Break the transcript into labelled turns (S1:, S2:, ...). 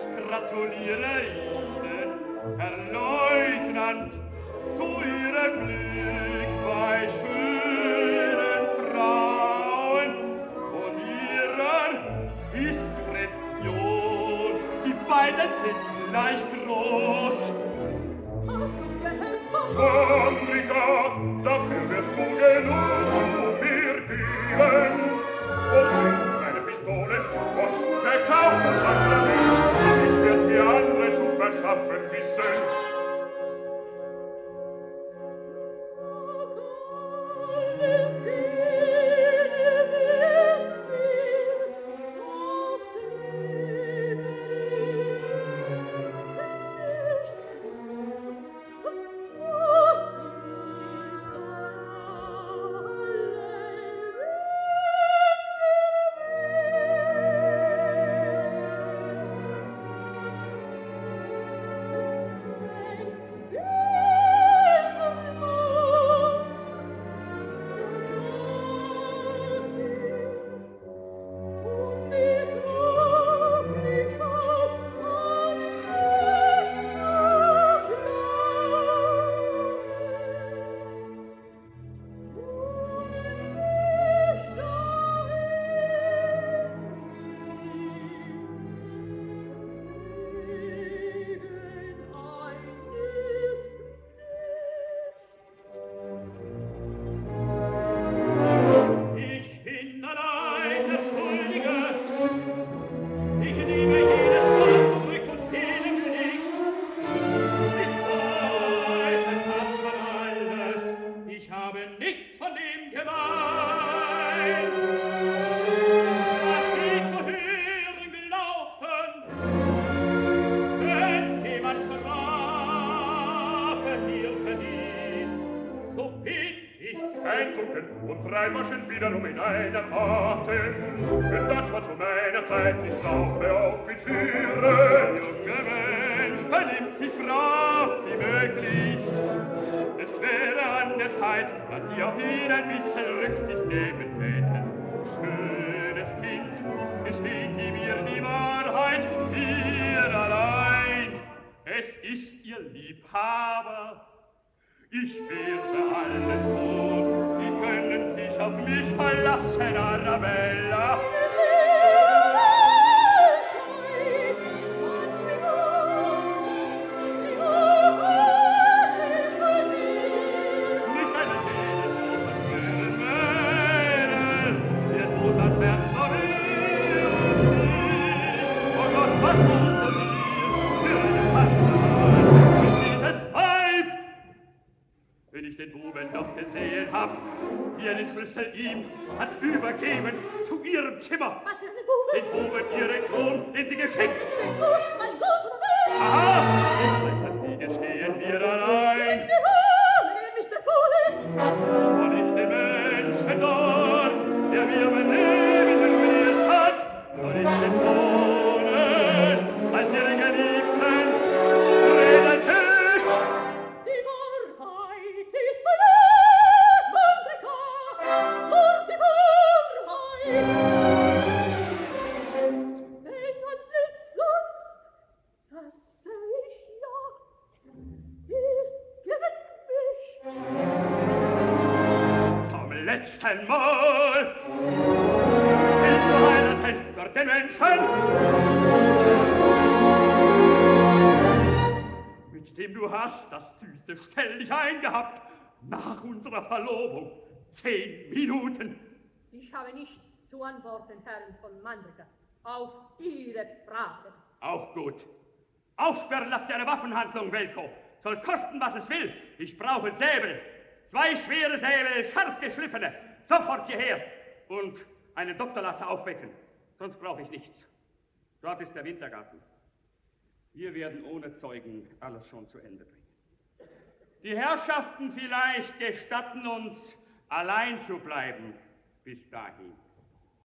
S1: gratuliere Ihnen, Herr Leutnant, zu Ihrem Glück bei schönen Frauen und Ihrer Diskretion. Die beiden sind gleich groß.
S2: Hast du gehört, Papa?
S1: Manrika, dafür wirst du genug mir geben. Wo sind meine Pistolen? Was verkauft das Sakrament? Ich werd mir andere zu verschaffen wissen. Und drei Maschen wiederum in einem Atem. Denn das war zu meiner Zeit nicht blaue Offiziere. Der junge Mensch benimmt sich brav wie möglich. Es wäre an der Zeit, dass Sie auf ihn ein bisschen Rücksicht nehmen täten. Schönes Kind, gestehen Sie mir die Wahrheit, ihr allein. Es ist Ihr Liebhaber. Ich werde alles tun. Sie können sich auf mich verlassen, Arabella. Nicht eine Seele so verschwören Mädel. Ihr tut das Herz so weh und nicht. Oh Gott, was tust du mir für eine Schande an dieses Weib? Wenn ich den Buben doch gesehen hab, wie er den Schlüssel ihm hat übergeben zu ihrem Zimmer.
S2: Was für ein Bube?
S1: Den Buben ihren Kron, den sie geschenkt.
S2: Mein Gott, oder wer?
S1: Aha, vielleicht hat sie gestehen wir allein.
S2: Mich befohlen!
S1: Soll ich den Menschen dort, der mir mein Leben ruiniert hat, soll ich den schonen, als ihren Geliebten redete?
S2: Die Wahrheit ist mein Leben, Manrika, und die Wahrheit. Wenn alles sonst, das seh ich ja, ist gegen mich.
S1: Zum letzten Mal willst du heiraten für den Menschen, mit dem du hast das süße Stellig eingehabt nach unserer Verlobung 10 Minuten.
S2: Ich habe nichts zu antworten, Herren von Manrika, auf Ihre Frage.
S1: Auch gut. Aufsperren lasst ihr eine Waffenhandlung, Welko. Soll kosten, was es will. Ich brauche Säbel. 2 schwere Säbel, scharf geschliffene. Sofort hierher. Und einen Doktor lasse aufwecken. Sonst brauche ich nichts. Dort ist der Wintergarten. Wir werden ohne Zeugen alles schon zu Ende bringen. Die Herrschaften vielleicht gestatten uns, allein zu bleiben bis dahin.